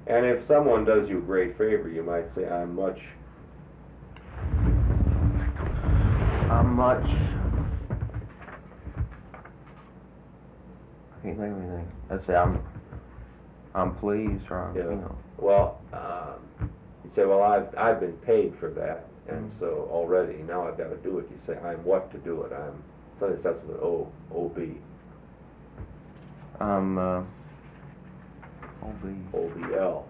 And if someone does you a great favor, you might say, I'm much. I can't think of anything. Let's say I'm pleased, or I'm, Yeah. you know. Well, you say, well, I've been paid for that, and so already now I've got to do it. You say, I'm what to do it? I'm something that starts with an O, O-B. I'm OB. O-B-L.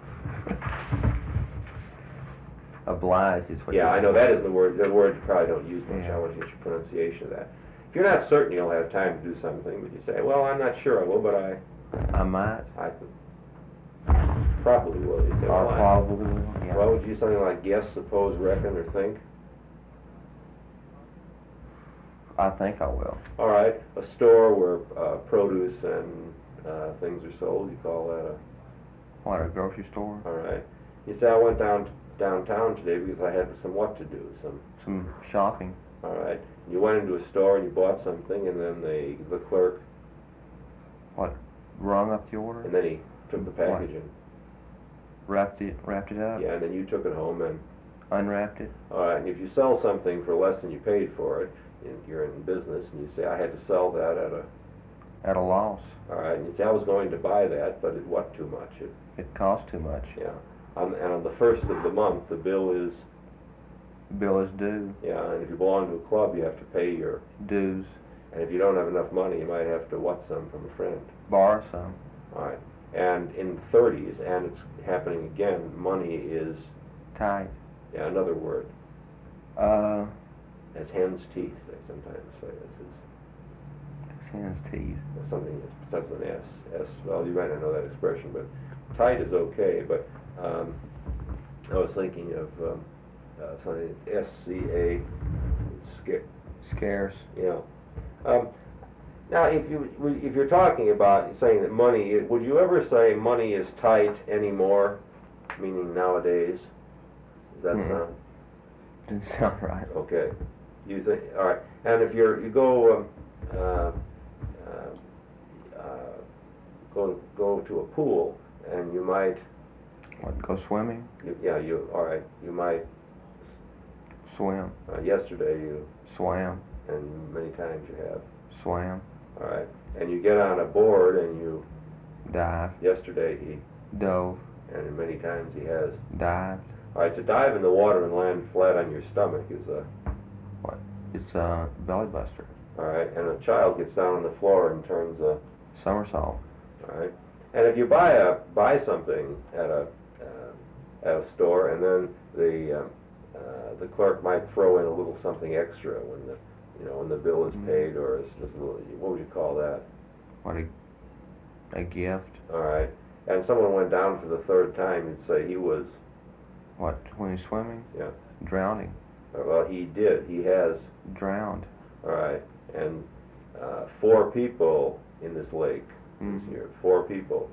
Obliged is what. Yeah, I know that is the word. The word you probably don't use much. Yeah. I want to get your pronunciation of that. If you're not certain you'll have time to do something, but you say, well, I'm not sure I will, but I might. I probably will. You say, Or well, probably will. Yeah. well, would you use something like guess, suppose, reckon, or think? I think I will. All right. A store where produce and things are sold, you call that a... What, a grocery store? All right. You say, I went downtown today because I had some what to do, Some shopping. All right. You went into a store and you bought something, and then the clerk... What, rung up the order? And then he took the package and... Wrapped it up? Yeah, and then you took it home and... Unwrapped it? All right, and if you sell something for less than you paid for it, you're in business, and you say, I had to sell that at a... At a loss. All right, and you say, I was going to buy that, but it what too much? It cost too much. Yeah. And on the first of the month, the bill is... Bill is due. Yeah, and if you belong to a club, you have to pay your... Dues. And if you don't have enough money, you might have to what some from a friend. Borrow some. All right. And in the 30s, and it's happening again, money is... Tight. Yeah, another word. As As hen's teeth, they sometimes say. This is hen's teeth. something that starts with an S. S, well, you might not know that expression, but tight is okay, but I was thinking of something, S-C-A, Scarce. yeah. Now, if you're talking about saying that money, would you ever say money is tight anymore, meaning nowadays? Does that sound? Didn't sound right. Okay. You think, all right. And if you go go to a pool, and you might... What, go swimming? All right. You might... Swim. Yesterday you... Swam. And many times you have. Swam. All right. And you get on a board and you... Dive. Yesterday he... Dove. And many times he has... Dived. All right. To dive in the water and land flat on your stomach is a... What? It's a belly buster. All right. And a child gets down on the floor and turns a... Somersault. All right. And if you buy something at a store, and then the clerk might throw in a little something extra when the bill is paid, or it's just a little, what would you call that? What, a gift? All right. And someone went down for the third time, you'd say he was... What, when he's swimming? Yeah. Drowning. Well, he did. He has... Drowned. All right. And 4 people in this lake this year. 4 people.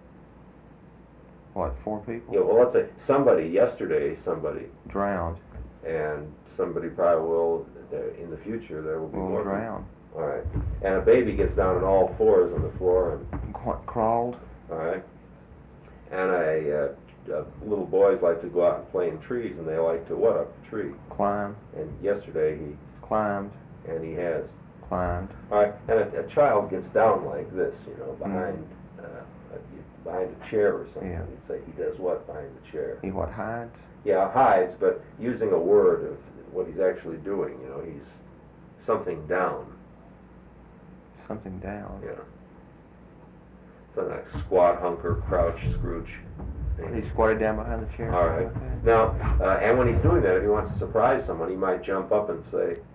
What, 4 people? Yeah, well, let's say yesterday somebody drowned. And somebody probably will, in the future, there will be more drown. All right. And a baby gets down on all fours on the floor and... Crawled. All right. And little boys like to go out and play in trees, and they like to what up a tree? Climb. And yesterday he... Climbed. And he has... Climbed. All right. And a child gets down like this, behind a chair or something. Yeah. You'd say he does what behind the chair? He what, hides? Yeah, hides, but using a word of what he's actually doing. He's something down. Something down. Yeah. Something like squat, hunker, crouch, scrooch. He squatted down behind the chair. All right. Now, and when he's doing that, if he wants to surprise someone, he might jump up and say,